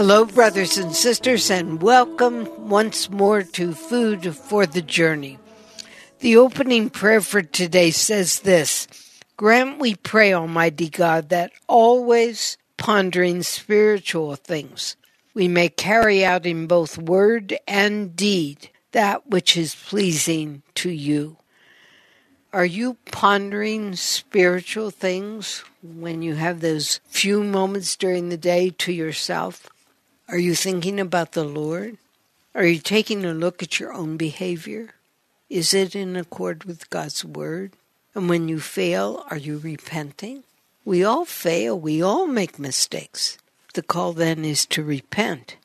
Hello, brothers and sisters, and welcome once more to Food for the Journey. The opening prayer for today says this: Grant, we pray, Almighty God, that always pondering spiritual things, we may carry out in both word and deed that which is pleasing to you. Are you pondering spiritual things when you have those few moments during the day to yourself? Are you thinking about the Lord? Are you taking a look at your own behavior? Is it in accord with God's word? And when you fail, are you repenting? We all fail. We all make mistakes. The call then is to repent.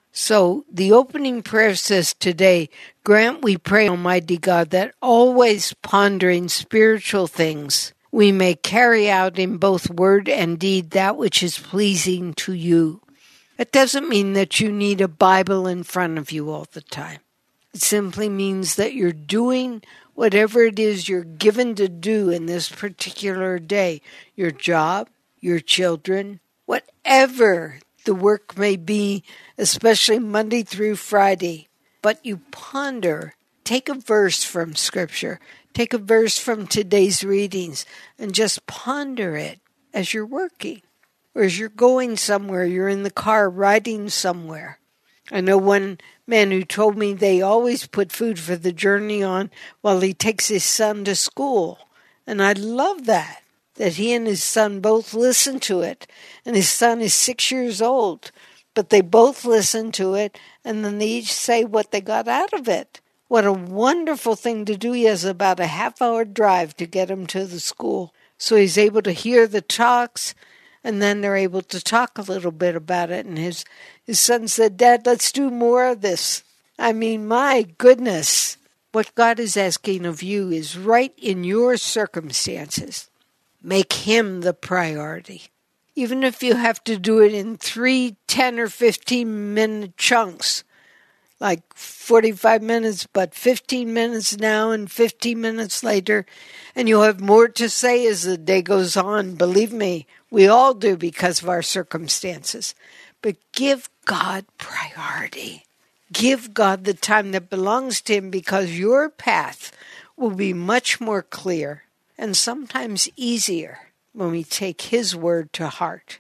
So the opening prayer says today, grant, we pray, Almighty God, that always pondering spiritual things, we may carry out in both word and deed that which is pleasing to you. It doesn't mean that you need a Bible in front of you all the time. It simply means that you're doing whatever it is you're given to do in this particular day. Your job, your children, whatever the work may be, especially Monday through Friday. But you ponder, take a verse from Scripture, take a verse from today's readings, and just ponder it as you're working. Or as you're going somewhere, you're in the car riding somewhere. I know one man who told me they always put Food for the Journey on while he takes his son to school. And I love that he and his son both listen to it. And his son is 6 years old, but they both listen to it, and then they each say what they got out of it. What a wonderful thing to do. He has about a half-hour drive to get him to the school. So he's able to hear the talks, and then they're able to talk a little bit about it. And his son said, Dad, let's do more of this. I mean, my goodness, what God is asking of you is right in your circumstances. Make Him the priority. Even if you have to do it in 3, 10, or 15-minute chunks, like 45 minutes, but 15 minutes now and 15 minutes later, and you'll have more to say as the day goes on. Believe me, we all do because of our circumstances. But give God priority. Give God the time that belongs to Him, because your path will be much more clear and sometimes easier when we take His word to heart.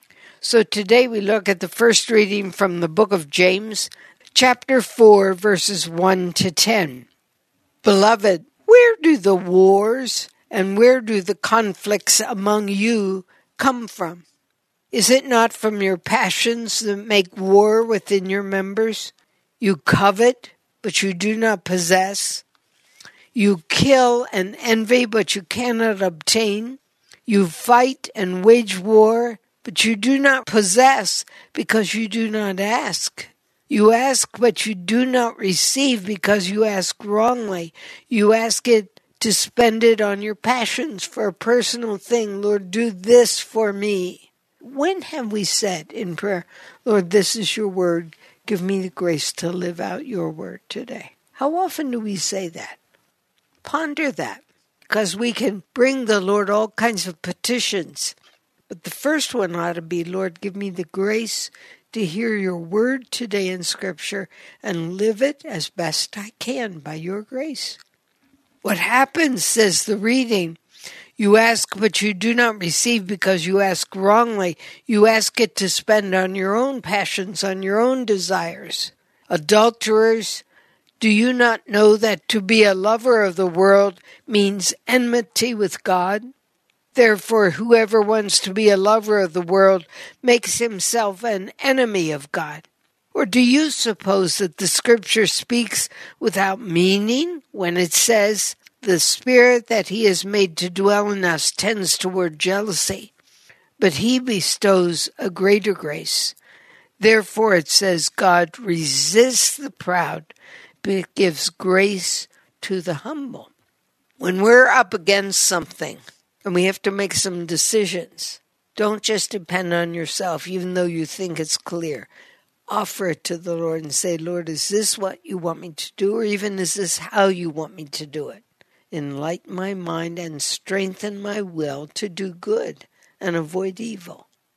So today we look at the first reading from the book of James, chapter 4, verses 1 to 10. Beloved, where do the wars and where do the conflicts among you come from? Is it not from your passions that make war within your members? You covet, but you do not possess. You kill and envy, but you cannot obtain. You fight and wage war, but you do not possess because you do not ask. You ask, but you do not receive because you ask wrongly. You ask it to spend it on your passions for a personal thing. Lord, do this for me. When have we said in prayer, Lord, this is your word. Give me the grace to live out your word today. How often do we say that? Ponder that, because we can bring the Lord all kinds of petitions. But the first one ought to be, Lord, give me the grace to hear your word today in Scripture and live it as best I can by your grace. What happens, says the reading, you ask, but you do not receive because you ask wrongly. You ask it to spend on your own passions, on your own desires. Adulterers, do you not know that to be a lover of the world means enmity with God? Therefore, whoever wants to be a lover of the world makes himself an enemy of God. Or do you suppose that the Scripture speaks without meaning when it says, the Spirit that He has made to dwell in us tends toward jealousy, but He bestows a greater grace? Therefore, it says, God resists the proud, but gives grace to the humble. When we're up against something and we have to make some decisions, don't just depend on yourself, even though you think it's clear. Offer it to the Lord and say, Lord, is this what you want me to do, or even is this how you want me to do it? Enlighten my mind and strengthen my will to do good and avoid evil.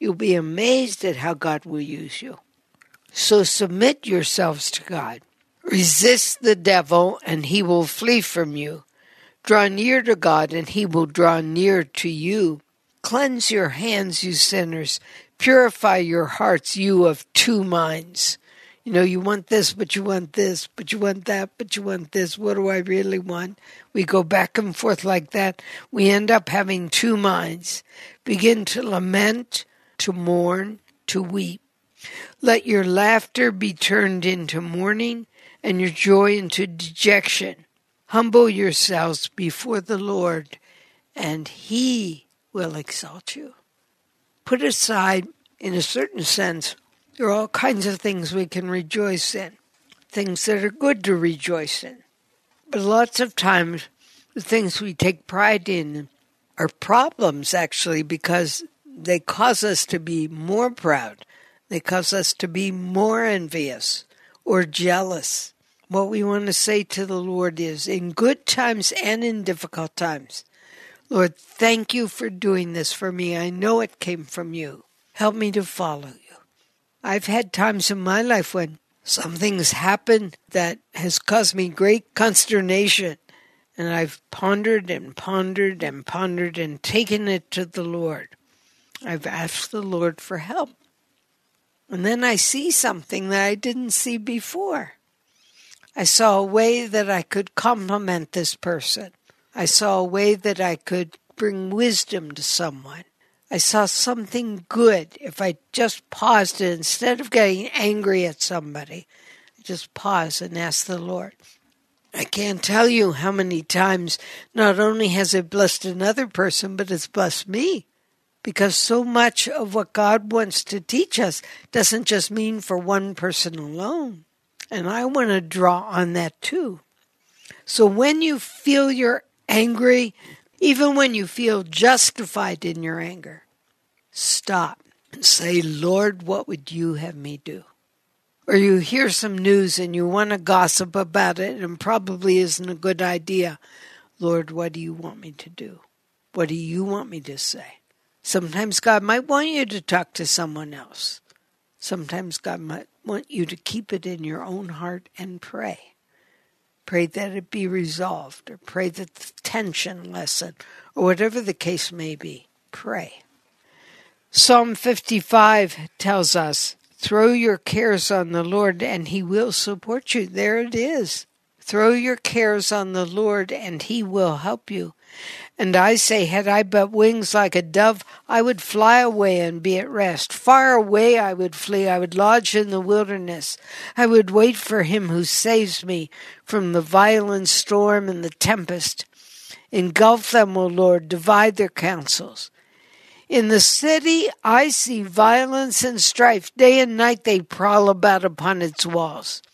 You'll be amazed at how God will use you. So submit yourselves to God. Resist the devil, and he will flee from you. Draw near to God, and he will draw near to you. Cleanse your hands, you sinners. Purify your hearts, you of two minds. You want this, but you want this, but you want that, but you want this. What do I really want? We go back and forth like that. We end up having two minds. Begin to lament, to mourn, to weep. Let your laughter be turned into mourning, and your joy into dejection. Humble yourselves before the Lord, and he will exalt you. Put aside, in a certain sense, there are all kinds of things we can rejoice in, things that are good to rejoice in. But lots of times, the things we take pride in are problems, actually, because they cause us to be more proud. They cause us to be more envious or jealous. What we want to say to the Lord is, in good times and in difficult times, Lord, thank you for doing this for me. I know it came from you. Help me to follow you. I've had times in my life when something's happened that has caused me great consternation, and I've pondered and pondered and pondered and taken it to the Lord. I've asked the Lord for help. And then I see something that I didn't see before. I saw a way that I could compliment this person. I saw a way that I could bring wisdom to someone. I saw something good if I just paused and instead of getting angry at somebody, I just pause and ask the Lord. I can't tell you how many times not only has it blessed another person, but it's blessed me. Because so much of what God wants to teach us doesn't just mean for one person alone. And I want to draw on that too. So when you feel you're angry, even when you feel justified in your anger, stop and say, Lord, what would you have me do? Or you hear some news and you want to gossip about it and probably isn't a good idea. Lord, what do you want me to do? What do you want me to say? Sometimes God might want you to talk to someone else. Sometimes God might want you to keep it in your own heart and pray. Pray that it be resolved, or pray that the tension lessen, or whatever the case may be. Pray. Psalm 55 tells us, throw your cares on the Lord and he will support you. There it is. Throw your cares on the Lord and he will help you. And I say, had I but wings like a dove, I would fly away and be at rest. Far away I would flee. I would lodge in the wilderness. I would wait for him who saves me from the violent storm and the tempest. Engulf them, O Lord, divide their counsels. In the city I see violence and strife. Day and night they prowl about upon its walls.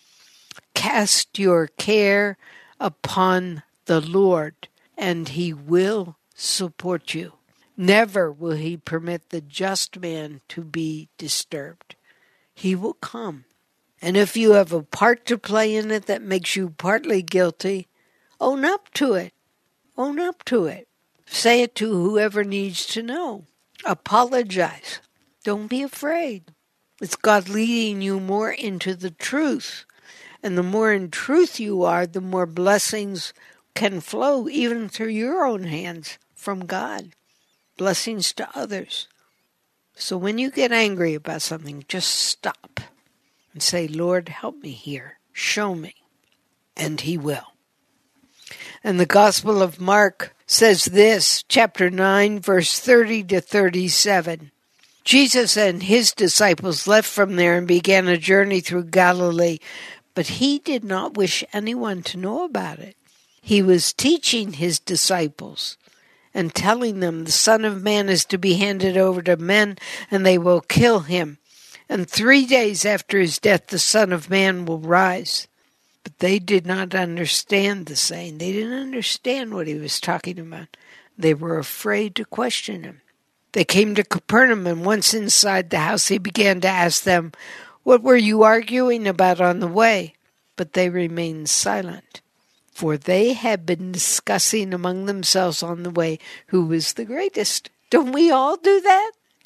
Cast your care upon the Lord, and he will support you. Never will he permit the just man to be disturbed. He will come. And if you have a part to play in it that makes you partly guilty, own up to it. Own up to it. Say it to whoever needs to know. Apologize. Don't be afraid. It's God leading you more into the truth. And the more in truth you are, the more blessings can flow even through your own hands from God. Blessings to others. So when you get angry about something, just stop and say, Lord, help me here. Show me. And he will. And the Gospel of Mark says this, chapter 9, verse 30 to 37. Jesus and his disciples left from there and began a journey through Galilee, but he did not wish anyone to know about it. He was teaching his disciples and telling them the Son of Man is to be handed over to men and they will kill him. And 3 days after his death, the Son of Man will rise. But they did not understand the saying. They didn't understand what he was talking about. They were afraid to question him. They came to Capernaum, and once inside the house, he began to ask them, what were you arguing about on the way? But they remained silent. For they had been discussing among themselves on the way who was the greatest. Don't we all do that?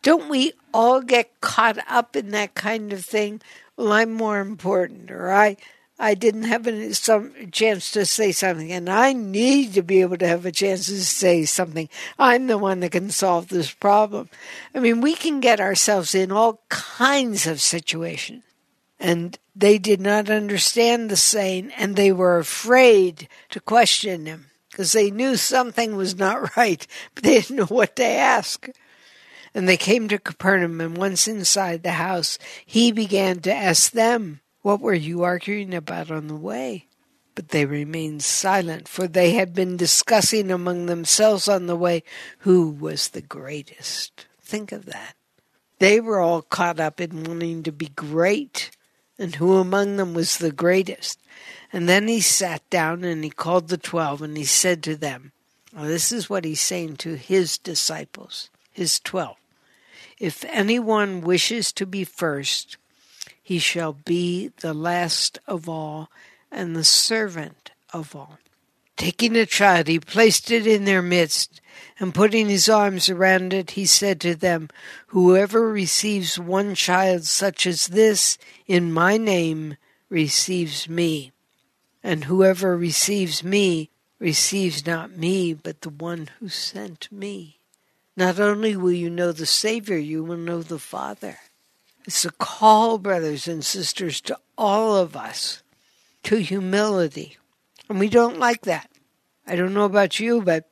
Don't we all get caught up in that kind of thing? Well, I'm more important, or I didn't have some chance to say something, and I need to be able to have a chance to say something. I'm the one that can solve this problem. I mean, we can get ourselves in all kinds of situations. And they did not understand the saying, and they were afraid to question him because they knew something was not right, but they didn't know what to ask. And they came to Capernaum, and once inside the house, he began to ask them, "What were you arguing about on the way?" But they remained silent, for they had been discussing among themselves on the way who was the greatest. Think of that. They were all caught up in wanting to be great, and who among them was the greatest. And then he sat down and he called the 12, and he said to them, well, this is what he's saying to his disciples, his 12. If anyone wishes to be first, he shall be the last of all and the servant of all. Taking a child, he placed it in their midst, and putting his arms around it, he said to them, whoever receives one child such as this in my name receives me. And whoever receives me receives not me, but the one who sent me. Not only will you know the Savior, you will know the Father. It's a call, brothers and sisters, to all of us, to humility. And we don't like that. I don't know about you, but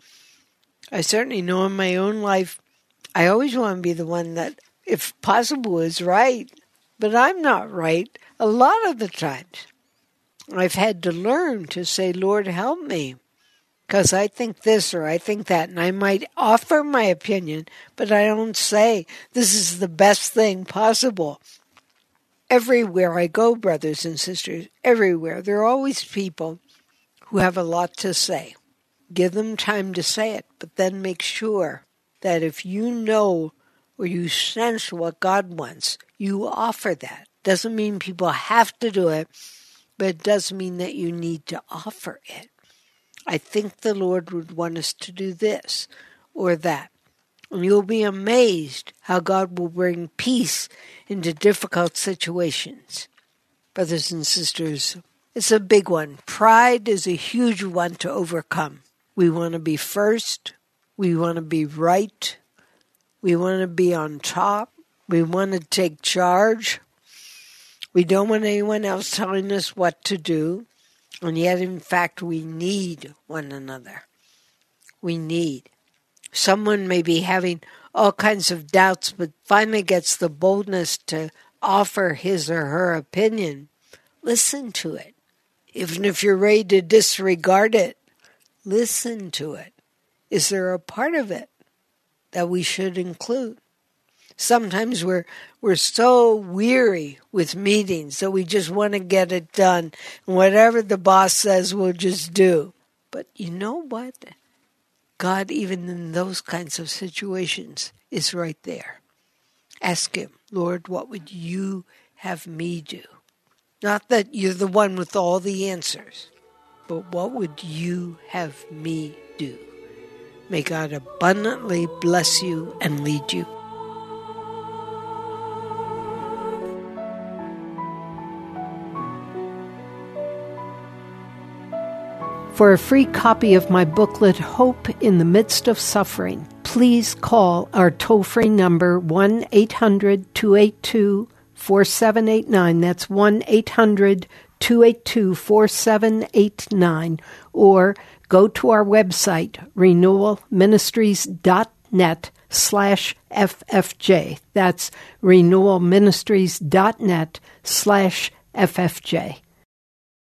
I certainly know in my own life, I always want to be the one that, if possible, is right. But I'm not right a lot of the times. I've had to learn to say, Lord, help me, because I think this or I think that, and I might offer my opinion, but I don't say this is the best thing possible. Everywhere I go, brothers and sisters, everywhere, there are always people who have a lot to say. Give them time to say it, but then make sure that if you know or you sense what God wants, you offer that. Doesn't mean people have to do it, but it does mean that you need to offer it. I think the Lord would want us to do this or that. And you'll be amazed how God will bring peace into difficult situations. Brothers and sisters, it's a big one. Pride is a huge one to overcome. We want to be first. We want to be right. We want to be on top. We want to take charge. We don't want anyone else telling us what to do. And yet, in fact, we need one another. We need. Someone may be having all kinds of doubts, but finally gets the boldness to offer his or her opinion. Listen to it. Even if you're ready to disregard it, listen to it. Is there a part of it that we should include? Sometimes we're so weary with meetings that we just want to get it done. And whatever the boss says, we'll just do. But you know what? God, even in those kinds of situations, is right there. Ask him, Lord, what would you have me do? Not that you're the one with all the answers, but what would you have me do? May God abundantly bless you and lead you. For a free copy of my booklet, Hope in the Midst of Suffering, please call our toll-free number 1-800-282-4789. That's 1-800-282-4789. Or go to our website, renewalministries.net/FFJ. That's renewalministries.net/FFJ.